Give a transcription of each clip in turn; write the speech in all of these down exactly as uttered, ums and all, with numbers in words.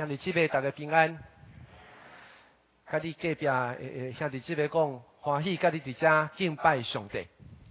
兄弟姊妹大家平安。甲你隔壁诶诶兄弟姊妹讲，欢喜甲你伫遮敬拜上帝。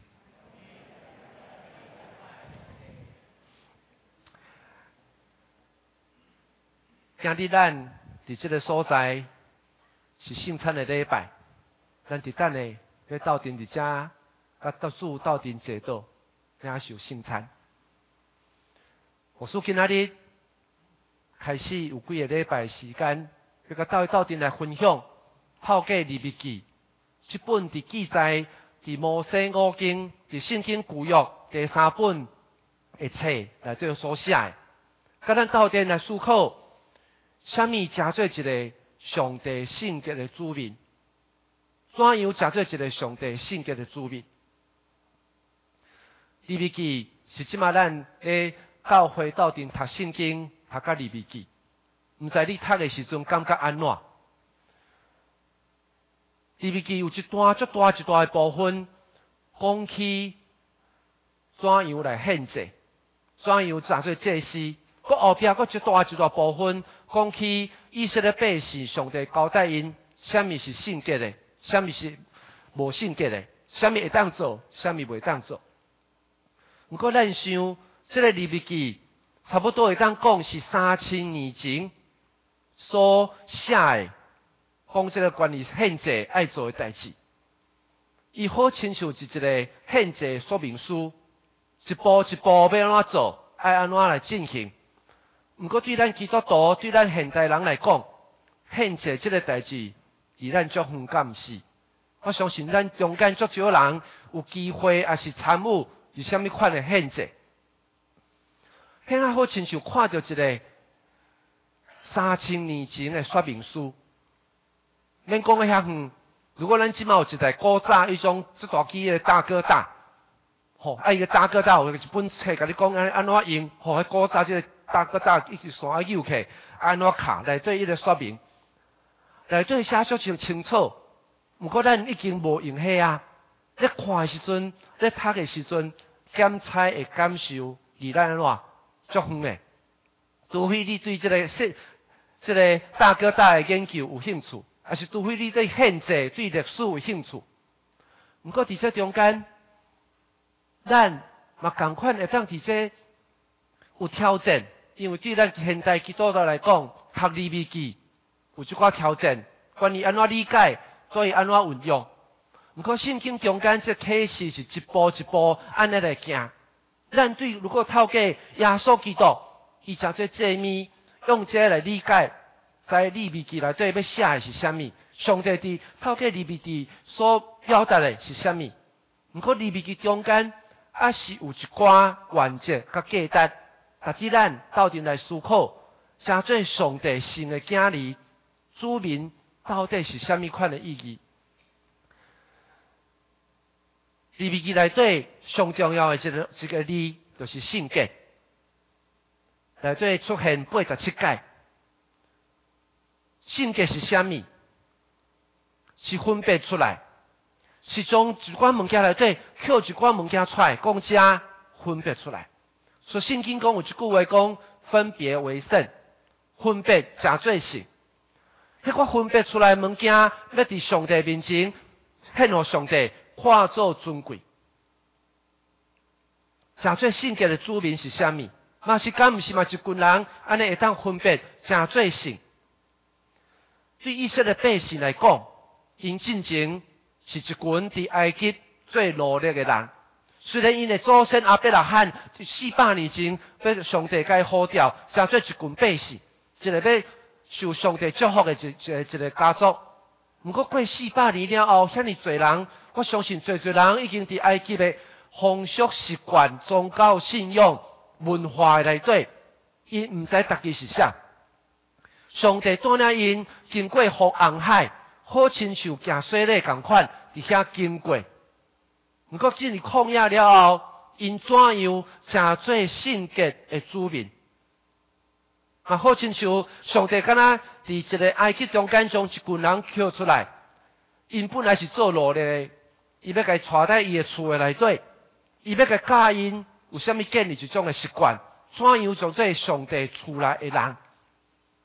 今日咱伫即个所在是圣餐的礼拜，咱伫等下要斗阵伫遮，甲到主斗阵坐倒，领受圣餐。我说今仔日开始有几个礼拜时间，要甲斗斗阵来分享透过利未记这本伫记载伫摩西五经伫圣经旧约第三本的册内底所写的，甲咱斗阵来思考。什么真做一个上帝圣洁的子民？怎样真做一个上帝圣洁的子民？利未记是即马咱咧教会斗阵读圣经，读到利未记，毋知你读的时阵感觉安怎？利未记有一段足大一段的部分，讲起怎样来献祭，怎样真做祭司，搁后壁搁一大一段部分。讲起以色列百姓，上帝交代因，什么是圣洁的，什么是无圣洁的，什么会当做，什么袂当做。不过咱想，这个利未记差不多会当讲是三千年前所写的，讲这个关于献祭爱做的代志。伊好亲像是一个献祭说明书，一步一步要安怎做，爱安怎来进行。不过对咱基督徒、对咱现代人来讲，献祭这个代志，离咱足远敢毋是？我相信咱中间足少人有机会，也是参与是虾米款的献祭。现在好亲像看到一个三千年前的说明书，免讲个遐远。如果咱即马有一台古早迄种最大机的大哥大，吼、哦，啊伊个大哥大有一本册，甲你讲安安怎用，吼、哦，迄古早即个。大哥大一直线啊扭起，安怎卡内底伊个说明，内底写足清清楚。毋过咱已经无用迄啊，咧看的时阵，咧读的时阵，检采的感受，离咱安怎足远的。除非你对即、这个即、这个大哥大的研究有兴趣，还是除非你对献祭、对历史有兴趣。毋过伫这中间，咱嘛共款会当伫这有挑战。因为对咱现代基督徒来讲，读利未记有一寡挑战，关于安怎理解，对安怎运用。不过圣经中间这启示是一步一步安尼来行。咱对如果透过耶稣基督，伊诚做祭司，用这来理解，在利未记内底要写的是啥物？上帝伫透过利未记所表达的是啥物？不过利未记中间还是有一寡原则甲价值。啊！伫咱斗阵来思考，真做上帝神的囝儿、子民到底是虾米款的意义？利未记内底上重要的一个一个字，就是圣洁。内底出现八十七届。圣洁是虾米？是分别出来，是从一寡物件内底捡一寡物件出来，讲遮分别出来。所以圣经讲有一句话讲，分别为圣，分别真做圣。迄个分别出来的物件，要伫上帝面前献予上帝，化作尊贵。真做圣洁的子民是啥物？嘛是敢毋是嘛？一群人安尼会当分别真做圣。对以色列百姓来讲，因进前是一群伫埃及最努力的人。虽然因的祖先阿伯拉罕四百年前被上帝该呼调，成做一群百姓，一个要受上帝祝福的一一个一个家族。不过过四百年了后，遐尼侪人，我相信侪侪人已经伫埃及的风俗习惯、宗教信仰、文化内底，因毋知大家是啥。上帝带领因经过红红海，好亲像行水礼共款，伫遐经过。不过进入旷野了后，因怎样真做圣洁的子民？嘛好亲像上帝敢若伫一个埃及中间将一群人捡出来，因本来是做奴隶的，伊要甲伊带伫伊的厝的内底，伊要甲教因有啥物建立一种的习惯，怎样做做上帝厝内的人？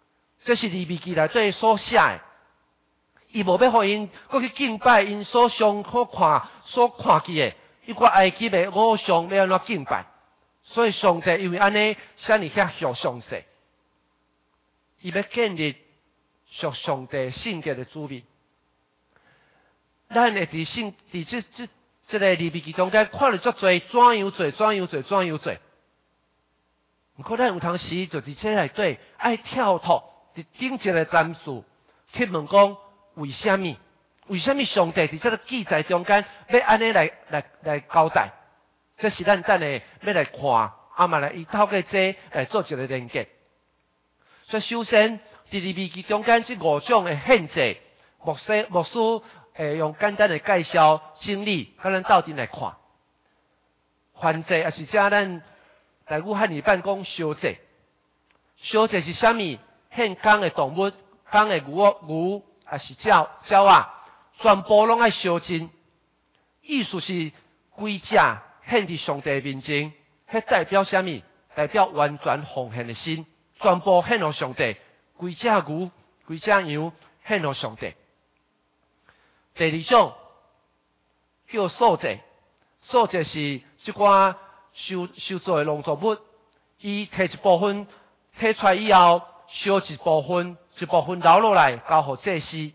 这是利未记内底所写的。伊无要互因搁去敬拜因所上可看、所看见的，伊个埃及的偶像要安怎敬拜？所以上帝因为安尼，啥物遐属上帝，伊要建立属上帝性格的主民。咱会伫性伫即即即个利未记中间看了足多，怎样做，怎样做，怎样做。毋过咱有当时就伫即内底爱跳脱伫顶一个战术去问讲。为什么？为什么上帝伫这个记载中间要安尼来来来交代？这是咱等下要来看，啊嘛来伊透过这来做一个连结。所以首先，伫利未记中间这五种的限制，牧师牧师诶用简单的介绍整理，甲咱斗阵来看。燔祭也是只咱台语汉语版讲烧祭，烧祭是啥物？献公的动物，公的牛牛。也是鸟鸟啊，全部拢爱烧尽。意思是规只献伫上帝面前，迄代表啥物？代表完全奉献的心，全部献予上帝。规只牛、规只羊献予上帝。第二种叫素祭，素祭是即寡收收作的农作物，伊摕一部分摕出来以后，烧一部分。一部分留落来，交互祭司。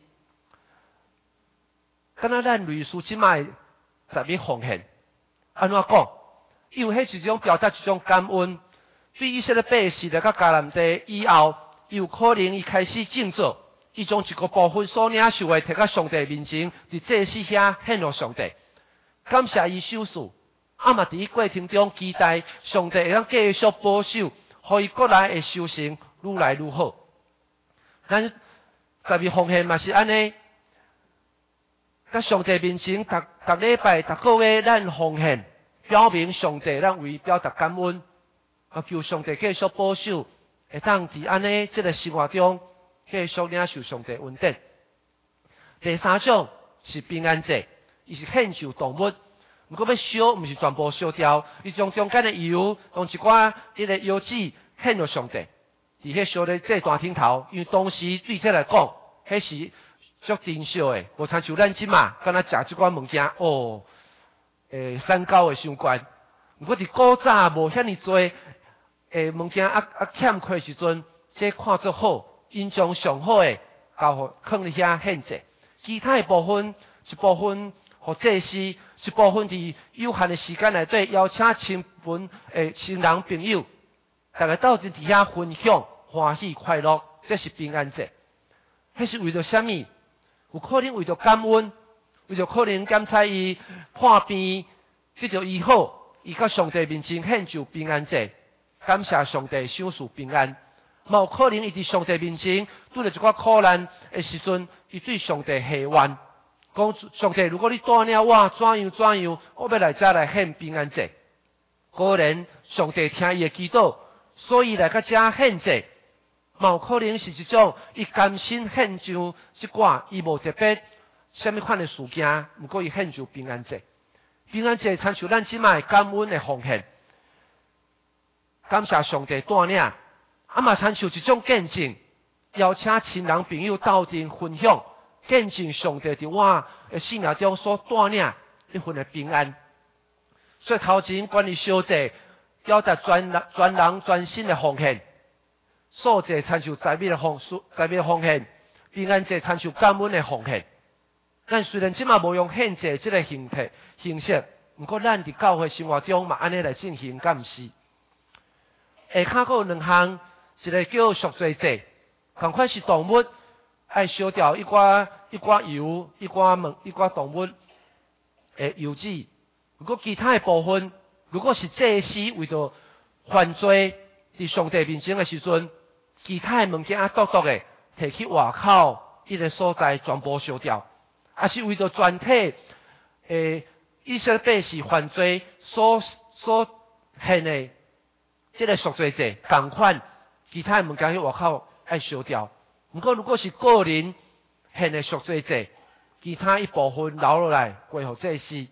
敢若咱类似即卖十一奉献，安怎讲？因为迄一种表达一种感恩，对以色列百姓来到迦南地以后，有可能伊开始建造，伊将一个部分所领受的摕到上帝面前，伫祭司遐献予上帝，感谢伊守事。啊嘛伫过程中期待上帝会当继续保守，互伊国内的修行愈来愈好。咱十一奉献嘛是安尼，甲上帝面前，逐逐礼拜、逐个月咱奉献，表明上帝咱为表达感恩，啊求上帝继续保守，会当伫安尼即个生活中继续领受上帝恩典。第三种是平安祭，伊是献上动物，毋过要烧，毋是全部烧掉，伊将中间的油用一寡迄个油脂献予上帝。伫迄烧咧祭坛顶头，因为当时对这来讲，迄是足珍惜的，无亲像咱即嘛，敢若食即款物件哦，诶，三高的伤悬。毋过伫古早无遐尼多诶物件啊啊欠缺时阵，这看作好，因将上好诶交互放伫遐献祭，其他诶部分一部分互祭司，一部分伫有限的时间内底邀请亲朋诶亲人朋友。大家斗阵伫遐分享欢喜快乐，这是平安节。迄是为着啥物？有可能为着感恩，为着可能检查伊破病得着医好，伊甲上帝面前献上平安节，感谢上帝赏赐平安。嘛有可能伊伫上帝面前拄着一寡苦难的时阵，伊对上帝下愿，讲上帝，如果你带领我怎样怎样，我要来遮来献平安节。果然，上帝听伊的祈祷。所以来到遮献祭，嘛有可能是一种伊甘心献上即寡，伊无特别什么款的事件，毋过伊献上平安祭。平安祭参像咱即卖感恩的奉献，感谢上帝带领，啊嘛参像一种见证，邀请亲人朋友斗阵分享，见证上帝伫我的生命中所带领一份的平安。所以头前关于烧祭。表达全人、全人、全心的奉献，素祭参像在米的奉、在米的奉献，平安祭参像感恩的奉献。咱虽然即马无用献祭即个形态形式，毋过咱伫教会生活中嘛安尼来进行，敢毋是？下骹佫有两项，一个叫赎罪祭，同款是动物爱烧掉一寡一寡油、一寡物、一寡动物诶油脂，如果其他的部分。如果是祭司为着犯罪伫上帝面前的时阵，其他的物件啊独独的摕去外口一个所在全部烧掉，也是为着全体诶以色列百姓犯罪所所献的这个赎罪祭同款，其他的物件去外口爱烧掉。不过如果是个人献的赎罪祭，其他一部分留落来归互祭司。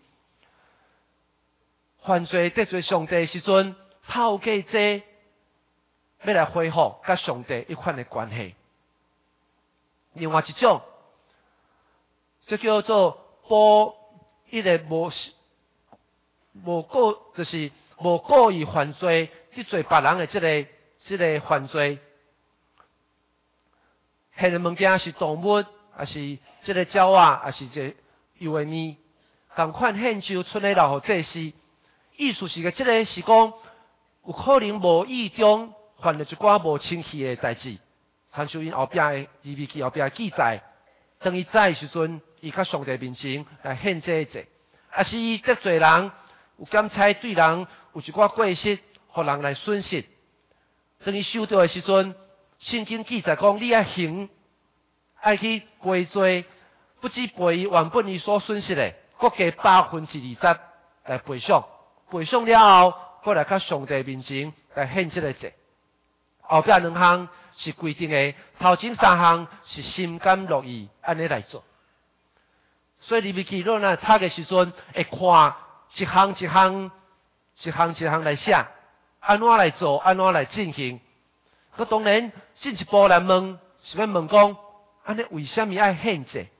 犯罪得罪上帝的时阵，透过这要来恢复甲上帝一款的关系。 另外一种，这叫做报一个无无故，就是无故意犯罪，去做别人的这个这个犯罪。现的物件是动物，还是这个鸟啊，还是这有的物，同款献就出来了，互祭司。意思是个，这个是讲有可能无意中犯了一寡无清气的代志。参照因后壁的利未记后壁记载，当伊知的时阵，伊甲上帝面前来献这个祭，也是伊得罪人，有检采对人有一寡过失，互人来损失。当伊收到的时阵，圣经记载讲，你爱行，爱去赔罪，不止赔原本伊所损失的，搁加百分之二十来赔偿。赔偿了后，搁来甲上帝面前来献这个祭。后壁两项是规定的，头前三项是心甘乐意安尼来做。所以利未记录呢，读的时阵会看一项一项、一项一项来写，安怎来做，安怎来进行。佮当然进一步来问，是要问讲，安尼为什么爱献祭？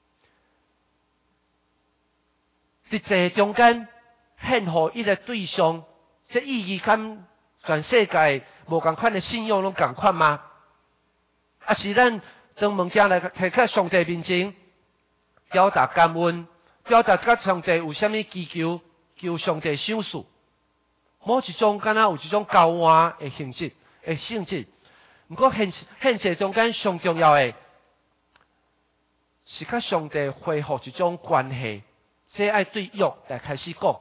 伫祭中间献予伊个对象，这意义跟全世界无共款的信仰拢共款吗？啊，是咱当物件来摕去上帝面前，表达感恩，表达甲上帝有啥物祈求，求上帝赏赐。某一种敢若有一种交换的性质，的性质。毋过献献祭中间上重要的，是甲上帝恢复一种关系。这爱对约来开始讲，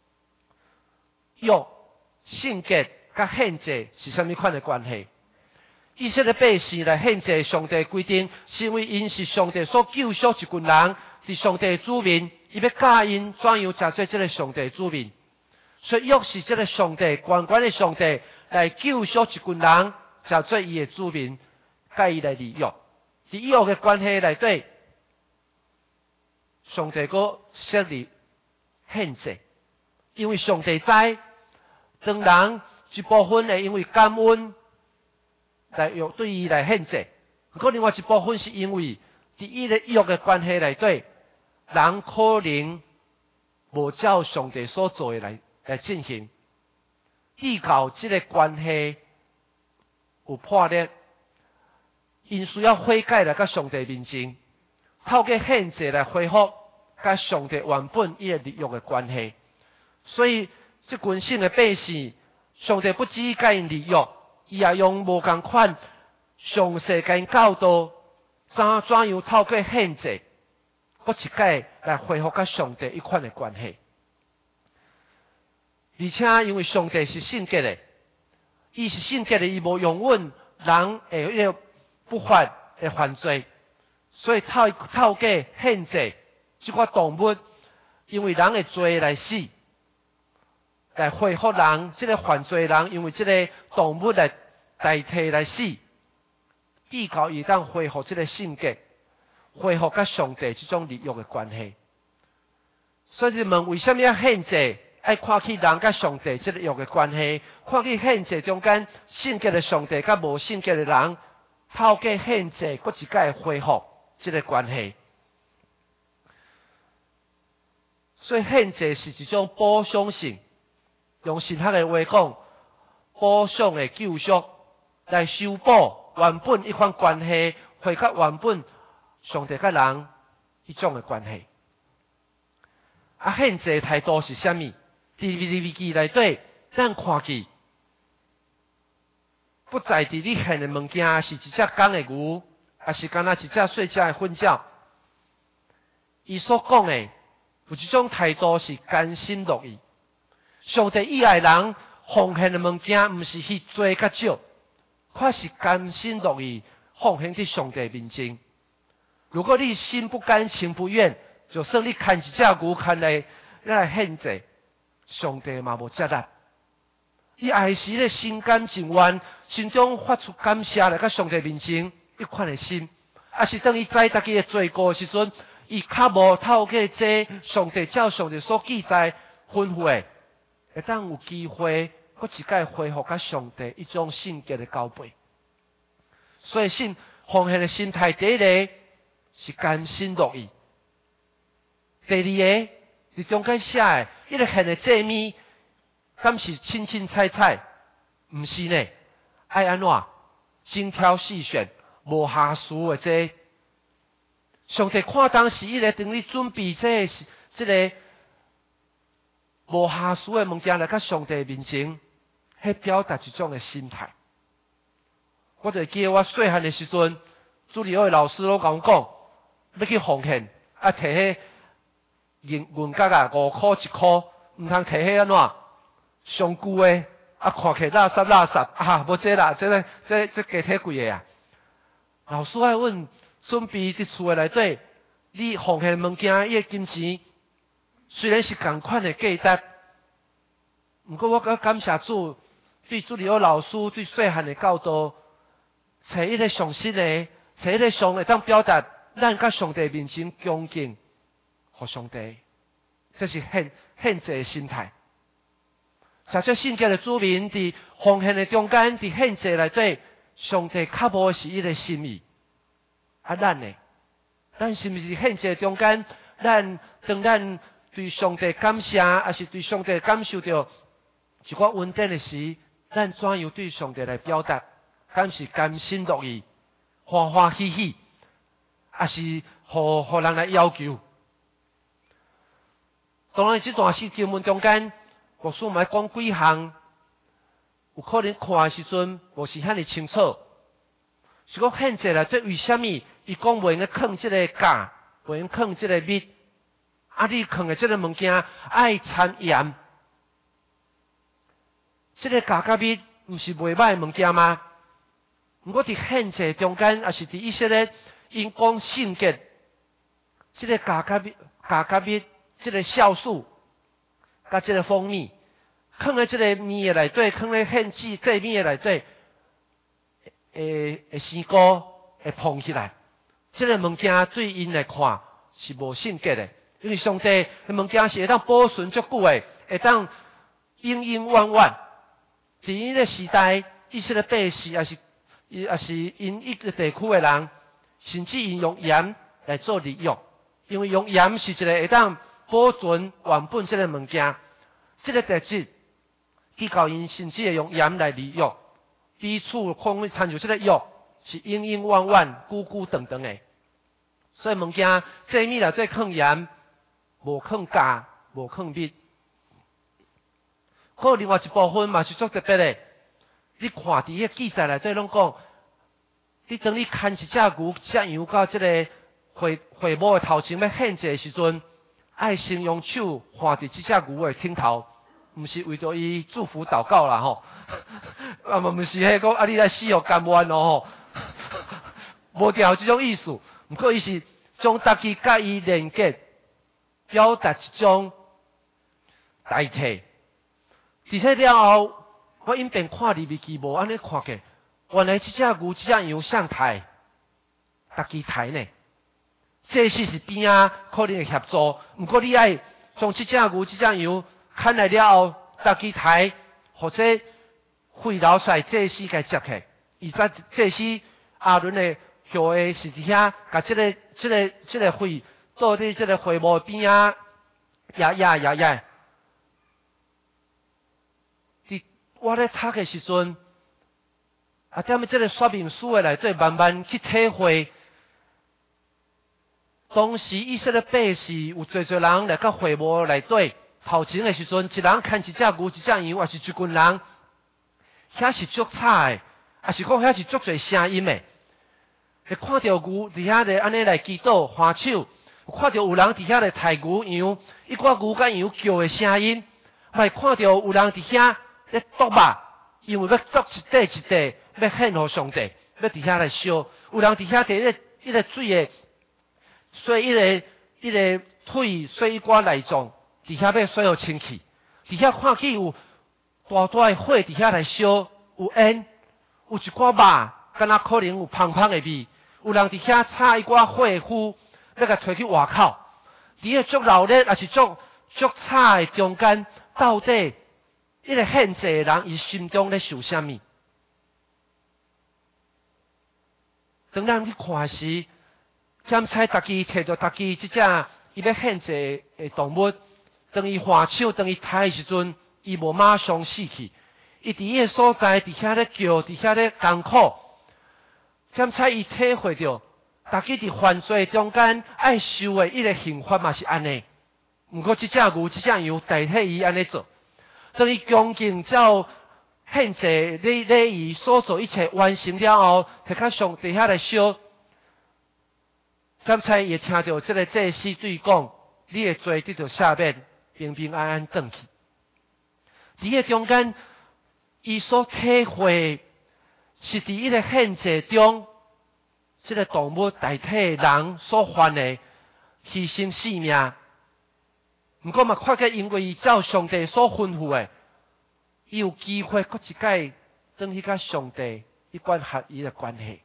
约性格甲献祭是啥物款的关系？以色列百姓来献祭上帝规定，是因为因是上帝所救赎一群人，是上帝子民，伊要教因怎样食做这个上帝子民。所以约是这个上帝关关的上帝来救赎一群人，食做伊的子民，甲伊来立约。伫约的关系内底，上帝阁设立献祭，因为上帝知，当人一部分会因为感恩来用对伊来献祭，不过另外一部分是因为伫伊个约的关系内底，人可能无照上帝所做的来来进行，依靠这个关系有破裂，因需要悔改来甲上帝面前，透过献祭来恢复甲上帝原本伊个立约的关系。所以这群信的百姓，上帝不止甲因立约，伊也用无共款详细甲因教导，怎怎样透过献祭，搁一摆来恢复甲上帝一款的关系。而且因为上帝是圣洁的，伊是圣洁的，伊无容忍人会迄个不法的犯罪，所以透透过献祭这款动物，因为人的罪来死。来恢复人，这个犯罪人，因为这个动物来代替来死，依靠伊当恢复这个性格，恢复甲上帝这种立约的关系。所以问为什么要献祭？爱看起人甲上帝这个约的关系，看起献祭中间性格的上帝甲无性格的人，透过献祭，搁一摆恢复这个关系。所以献祭是一种补偿性。用神学的话讲，补偿的救赎来修补原本一款关系，回到原本上帝甲人一种的关系。啊，献祭态度是啥物？伫利未记内底，咱看见不在伫你献的物件是一只公的牛，还是干那一只细只的粪鸟。伊所讲的有一种态度是甘心乐意。上帝以爱人奉献的物件，毋是去多甲少，却是甘心乐意奉献伫上帝面前。如果你心不甘情不愿，就算你牵一只牛牵来来献祭，上帝嘛无接纳。伊爱时咧心甘情愿，心中发出感谢来甲上帝面前一款的心，也是当伊知大家的罪过的时阵，伊较无透过这上帝照上帝所记载吩咐的。会当有机会，搁一摆恢复甲上帝一种性格的交配。所以信奉献的心态，第一个是甘心乐意；第二个伫中间写的，迄个献的祭物，敢是清清彩彩？毋是呢，爱安怎精挑细选，无下输的这个。上帝看当时伊个等你准备这个、这个无下输的物件来到上帝面前，迄表达一种的心态。我就记得我细汉的时阵，主理学的老师拢甲我讲，要去奉献，啊，摕迄银银角啊，五箍一箍，毋通摕迄安怎上旧的，啊，看起垃圾垃圾啊，无这啦，这个这这加体贵的啊。老师爱问。准备伫厝的内底，你奉献物件，伊个金钱虽然是同款的价值，不过我感感谢主，对主理学老师对细汉的教导，找迄个上新的，找迄个上会当表达咱甲上帝面前恭敬，互上帝，这是献献祭的心态。实际圣经的主民伫奉献的中间，伫献祭内底，上帝较无是伊个心意。啊，咱呢？咱是毋是献祭中间，咱当咱对上帝感谢，还是对上帝感受到一个稳定的时，咱怎样对上帝来表达？敢是甘心乐意、欢欢喜喜，还是互互人来要求？当然，这段诗经文中间，牧师嘛讲几项，有可能看的时阵，无是遐尼清楚。是讲献祭内底为虾米？伊讲袂用放即个架，袂用放即个蜜，啊！你放的即个物件爱掺盐，即个架甲蜜毋是袂歹的物件吗？毋过伫献祭中间，也是伫以色列因讲圣洁，即个架甲蜜、架甲蜜，即个酵素，甲即个蜂蜜，放在即个面的内底，放在献祭祭面的内底，会会生菇，会膨起来。这个物件对因来看是无圣洁的，因为上帝的物件是会当保存足久的，会当永永远远。伫伊个时代，以色列百姓也是，也是因一个地区的人，甚至因用盐来做利用，因为用盐是一个会当保存原本这个物件，这个特质，基教因甚至会用盐来利用，彼此可参照这个药。是永永远远、久久长长的，所以物件祭物内底放盐，无放加，无放蜜。还有另外一部分嘛是足特别的，你看伫迄记载内底拢讲，你当你牵一只牛、一只羊到即个会会幕的头前要献祭的时阵，爱先用手画伫即只牛的顶头，毋是为着伊祝福祷告啦吼，啊嘛毋是迄个啊你来死哦甘愿哦吼。无调这种意思，不过伊是将家己甲伊连结，表达一种代替。伫这了后，我因便看入去无安尼看见，原来这只牛、这只羊上台，家己抬呢。这是是边啊可能会协助，不过你爱将这只牛、这只羊牵来了后，家己抬，或者会老帅这时该接起，伊在这时。阿伦的后的是伫遐，甲即个、即个、即个会倒伫即个会幕边啊，呀呀呀呀！伫我咧读的时阵，啊，踮咧即个说明书的内底，慢慢去体会。当时以色列百姓有侪侪人来到会幕内底头前的时阵，一人牵一只牛、一只羊，还是一群人，遐是足吵的，也是讲遐是足侪声音的。会看到牛伫遐咧，安尼来祈祷、欢手；有看到有人伫遐咧抬牛羊，一寡牛甲羊叫的声音；还看到有人伫遐咧剁肉，因为要剁一块一块，要献互上帝，要伫遐来烧。有人伫遐伫咧迄个水的，洗迄个迄个腿，洗一寡内脏，伫遐要洗互清气。伫遐看见有大大的火伫遐来烧，有烟，有一寡肉，敢若可能有芳芳的味。有人伫遐插一寡火符，要甲推去外口。伫个足热烈，也是足足吵的中间，到底迄个献祭的人伊心中咧想啥物？ 当咱去看时，检采家己摕着家己即只伊要献祭的动物，当伊换手，当伊杀的时阵，伊无马上死去，伊伫伊的所在，伫遐咧叫，伫遐咧艰苦。检采伊体会着，家己伫犯罪中间爱受的伊个刑罚嘛是安尼。毋过即只牛、即只羊代替伊安尼做，当伊恭敬照献祭礼礼仪所做一切完成了后，摕较上帝遐来烧。检采伊听到即个祭司对讲，你的罪得到赦免，平平安安转去。伫个中间，伊所体会是伫伊个献祭中，即个动物代替人所犯的牺牲性命。毋过嘛，看见因为伊照上帝所吩咐的，伊有机会搁一摆转去甲上帝一管合伊的关系。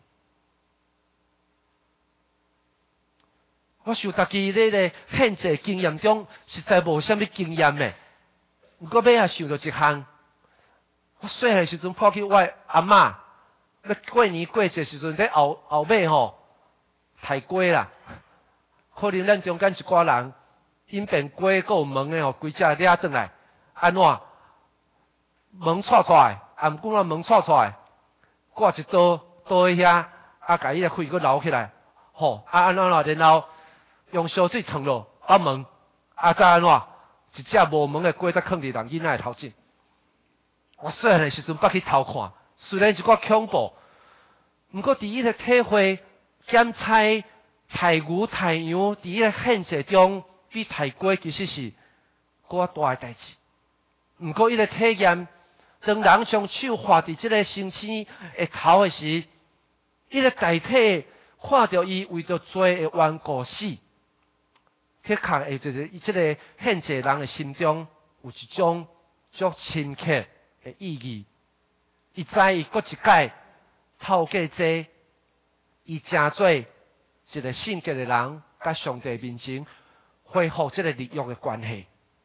我想家己咧咧献祭经验中，实在无啥物经验的。毋过尾也想到一项，我细汉时阵跑去我阿嬷，要过年过节时阵，咧后后尾吼抬鸡啦。可能咱中间一寡人，因变鸡阁有门的吼，规只掠转来，安怎？门踹出来，啊毋过我门踹出来，挂一刀刀喺遐，啊，甲伊个血阁流起来，吼，啊安怎啦？然后用烧水烫落，把门，啊再安怎？一只无门的鸡，则放伫人囡仔的头前。我细汉的时阵捌去偷看，虽然一寡恐怖，毋过伫伊个体会检采杀牛杀羊，伫伊个献祭中，比杀鸡其实是搁较大的代志。毋过伊个体验，当人将手划伫即个生生的头的时，伊个代替看到伊为着罪的缘故死。的确会就是伊即个献祭人的心中有一种足深刻的意义。伊知伊搁一摆透过这，伊成做一个圣洁的人，甲上帝面前恢复即个立约的关系。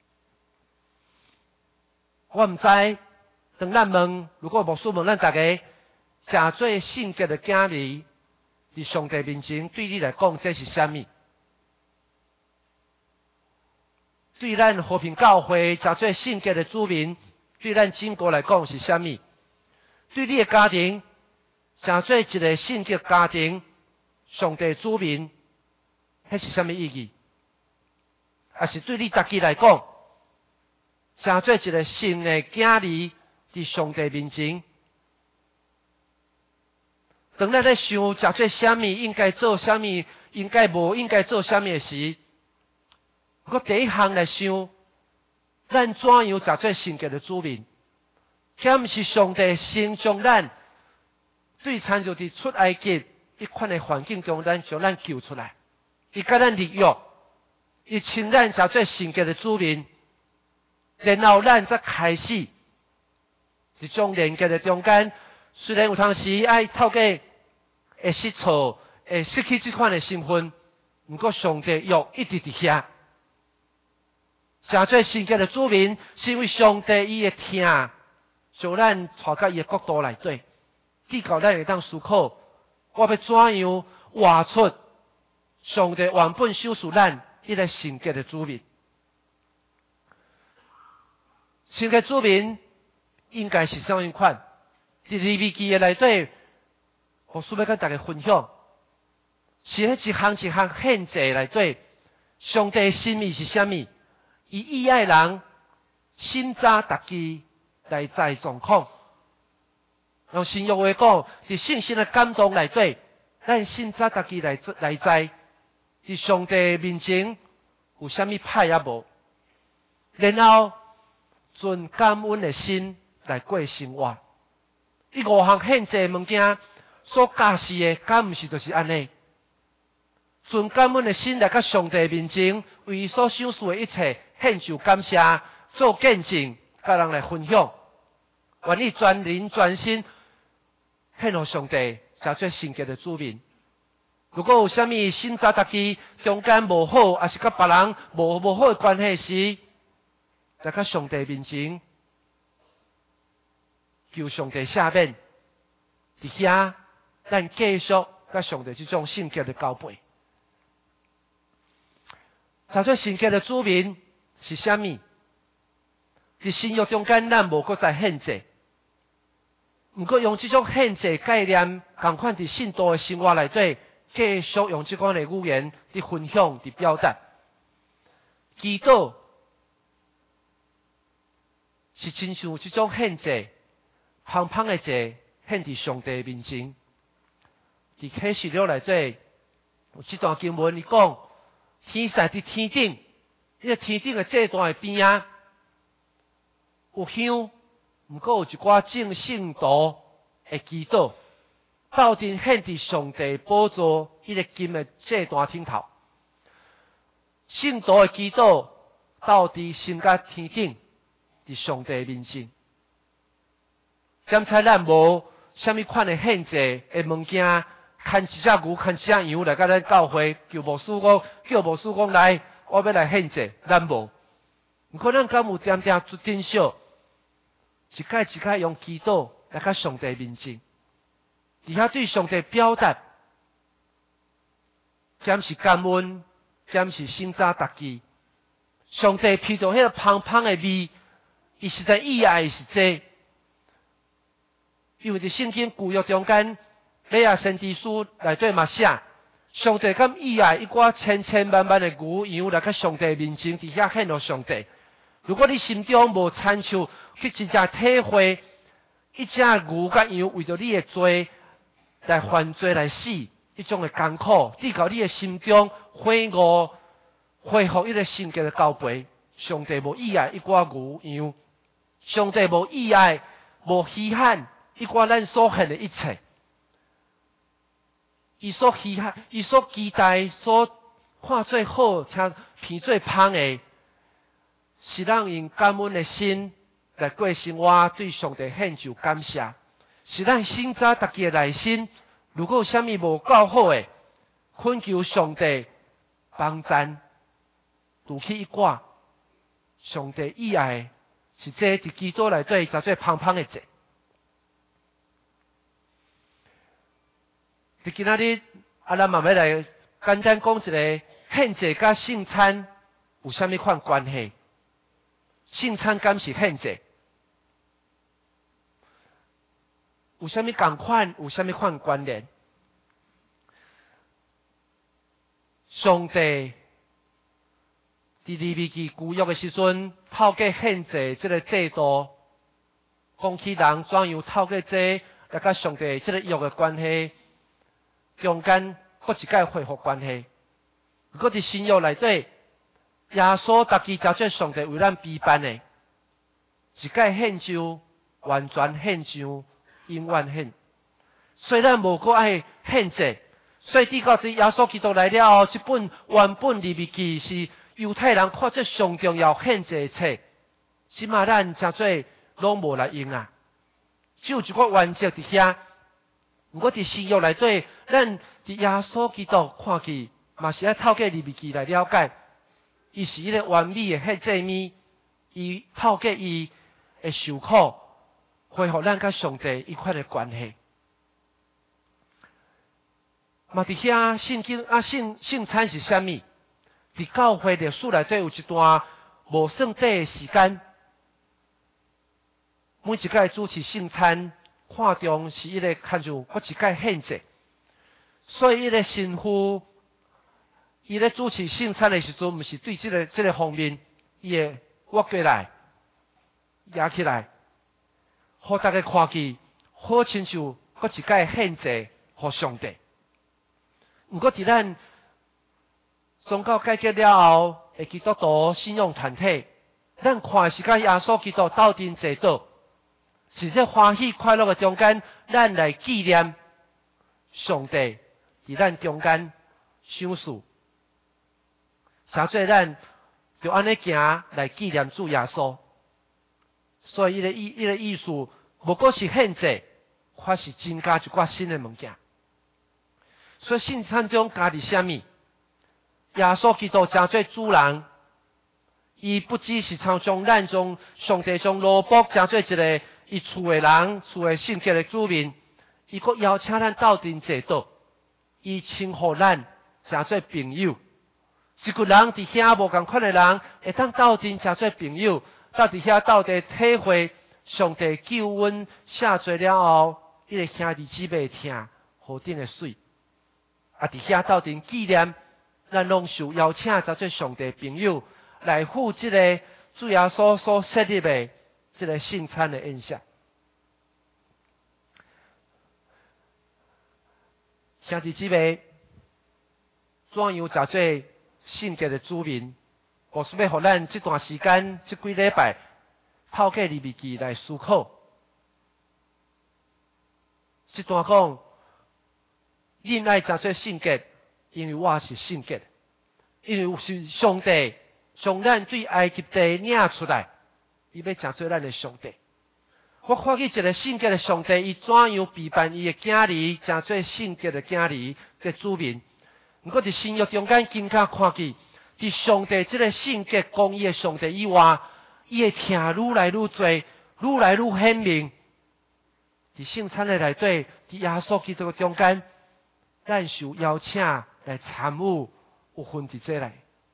我毋知，当咱问，如果牧师问咱大家，成做圣洁的囝儿，伫上帝面前对你来讲，这是啥物？对咱和平教会成做圣洁的子民，对咱整个来讲是啥物？对你的家庭成做一个圣洁家庭，上帝子民，迄是啥物意义？也是对你家己来讲，成做一个圣的囝儿，伫上帝面前，当咱咧想成做啥物，应该做啥物，应该无应该做啥物的时，我第一项来想，咱怎样成做圣洁的子民？遐毋是上帝先将咱对参照伫出埃及一款的环境中，咱将咱救出来，伊甲咱立约，伊称咱成做圣洁的子民，然后咱则开始一种连接的中间。虽然有当时爱透过会失错，会失去这款的身份，毋过上帝约一直伫遐。成做圣洁的子民，是因为上帝伊会听，将咱带到伊的国度内底，地到咱会当思考，我要怎样活出上帝原本赏赐咱迄个圣洁的子民。圣洁子民应该是啥样款？伫利未记的内底，我需要跟大家分享，是迄一项一项献祭内底，上帝的心意是啥物？伊意爱人心早达己内在状况，用新约话讲，伫信心的感动内底，咱心早达己内内在，伫上帝面前有啥物歹也无，然后存感恩的心来过生活。伊五项献祭物件所教示的，敢毋是就是安尼？存感恩的心来到上帝面前，为伊所赏赐的一切献上感谢，做见证，甲人来分享，愿意全人全心献予上帝，成做圣洁的子民。如果有啥物心早达己中间无好，还是甲别人无无好的关系时，来到上帝面前，求上帝赦免。伫遐，咱继续甲上帝这种性格的交配。查做性格的主名是啥物？伫新约中间，咱无搁再限制，毋过用这种限制概念，共款伫信徒的生活内底，继续用这款的语言伫分享、伫表达。祈祷是亲像这种限制，芳芳的者献伫上帝面前。伫启示录内底有这段经文，伊讲天使伫天顶，迄个天顶的祭坛的边啊，有香，毋过有一寡正圣徒的祈祷，斗阵献伫上帝宝座迄个金的祭坛顶头。圣徒的祈祷斗伫升甲天顶，伫上帝面前。检查咱无啥物款的限制的物件，牵一只牛，牵一只羊来甲咱教会，叫牧师讲，叫牧师讲来，我要来限制，咱无。毋过咱敢有点点做珍惜，一摆一摆用祈祷来甲上帝面前，伫遐对上帝表达，减是感恩，减是心早达记。上帝披着迄个芳芳的味，伊实在意爱是这。因为伫圣经旧约中间，利亚先知书内底嘛写，上帝敢意爱一寡千千万万的牛羊来甲上帝面前，伫遐献互上帝。如果你心中无亲像去真正体会一只牛甲羊为着你的罪来犯罪来死，迄种的艰苦，递到你的心中悔悟，恢复迄个圣洁的交陪。上帝无意爱一寡牛羊，上帝无意爱，无稀罕一寡咱所献的一切。伊所稀罕，伊所期待，所看最好听、闻最芳的，是让用感恩的心来过生活，对上帝献上感谢。是咱心早大家的内心，如果有啥物无够好的，恳求上帝帮赞，除去一寡。上帝意爱是这伫基督内底叫做芳芳的者。伫今仔日，啊，咱慢慢来简单讲一个献祭甲圣餐有啥物款关系？圣餐敢是献祭？有啥物共款？有啥物款关联？上帝伫利未记旧约的时阵，透过献祭这个制度，讲起人怎样透过这来甲上帝这个约的关系。中间搁一摆恢复关系，不过伫新约内底，耶稣家己交做上帝为咱备办的，一摆献上，完全献上，永远献。虽然无搁爱献祭，所以伫到伫耶稣基督来了后，这本原本利未记是犹太人看做上重要献祭的册，即马咱诚做拢无来用啊，只有一个原则伫遐。毋过伫新约内底，咱伫耶稣基督看去，嘛是爱透过利未记来了解，伊是迄个完美的迄祭物，伊透过伊的受苦，恢复咱甲上帝一款的关系。嘛伫遐圣经啊圣圣餐是啥物？伫教会历史内底有一段无算短的时间，每一届主持圣餐。看重是一个看住我一届献祭，所以一个神父，伊咧主持圣餐的时阵，毋是对这个这个方面，伊会握过来，压起来，互大家看去，好亲像我一届献祭互上帝。毋过伫咱宗教改革了后，的基督徒信仰团体，咱看是甲耶稣基督斗阵坐倒。是在欢喜快乐的中间，咱来纪念上帝伫咱中间赏赐，啥做咱就安尼行来纪念主耶稣。所以伊个意伊个意思，无过是献祭，还是增加一寡新的物件。所以圣餐中加伫啥物？耶稣基督诚做主人，伊不只是常将咱从上帝从罗卜诚做一个。伊厝的人，厝的圣洁的子民，伊阁邀请咱斗阵坐倒， 伊称呼咱成做朋友。一群人伫遐无共款的人，会当斗阵成做朋友，斗伫遐斗地体会上帝救恩下罪了后，迄个兄弟姊妹听何等的水。啊！伫遐斗阵纪念，咱拢受邀请成做上帝朋友，来赴即个主耶稣所设立的即个圣餐的宴席。兄弟姊妹，怎样食做圣洁的主民？我是要互咱这段时间，这几礼拜，透过利未记来思考。这段讲，恁爱食做圣洁，因为我是圣洁，因为是上帝将咱对埃及地领出来，伊要食做咱的上帝。我看见一个圣洁的上帝，伊怎样陪伴伊的囝儿，食做圣洁的囝儿嘅主民。不过伫新约中间，更加看见，伫上帝这个圣洁公义的上帝以外，伊的听愈来愈多，愈来愈显明。伫圣餐的内底，伫耶稣基督的中间，咱受邀请来参与，有份伫这内。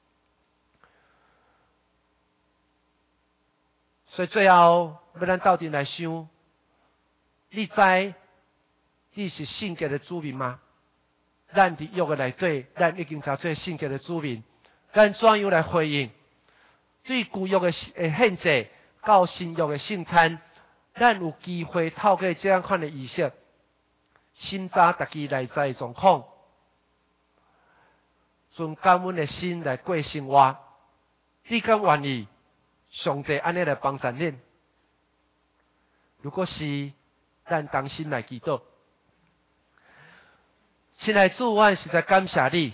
所以最后，要咱斗阵来想，你知你是圣洁的主民吗？咱伫约的内底，咱已经成做圣洁的主民，咱怎样来回应？对旧约的献祭到新约的圣餐，咱有机会透过这样款的仪式，审查家己内在的状况，存感恩的心来过生活。你敢愿意上帝安尼来帮助恁？如果是，咱同心来祈祷。亲爱的主，我实在感谢你，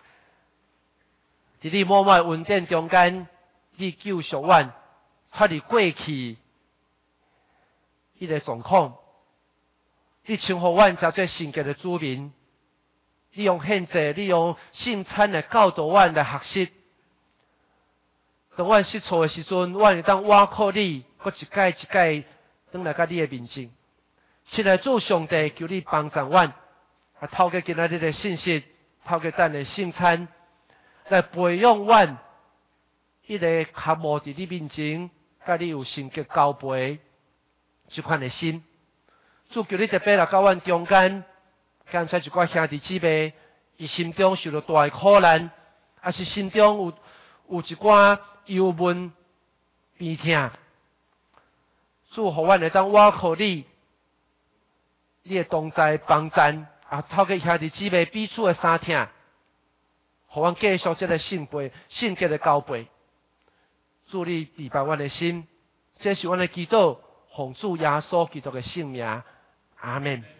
伫你默默恩典中间，你救赎我，脱离过去迄个状况。你称呼我成做圣洁的子民，你用献祭，你用圣餐来教导我来学习。当我失错的时阵，我会当倚靠你，搁一届一届转来到你的面前。亲爱的主上帝，求你帮助我。啊，透过今仔日的信息，透过咱的圣餐，来培养阮迄个渴慕伫你面前，甲你有圣洁交陪这款的心。主求你特别来到阮中间，刚才一寡兄弟姊妹，伊心中受到大的苦难，还是心中有有一寡忧闷、悲痛。主，互阮会当倚靠你，你的同在帮助。啊，透过兄弟姊妹彼此的相听，互阮继续这个圣杯、圣洁的交陪。主，你陪伴阮的心，这是阮的祈祷，奉主耶稣基督的圣名，阿门。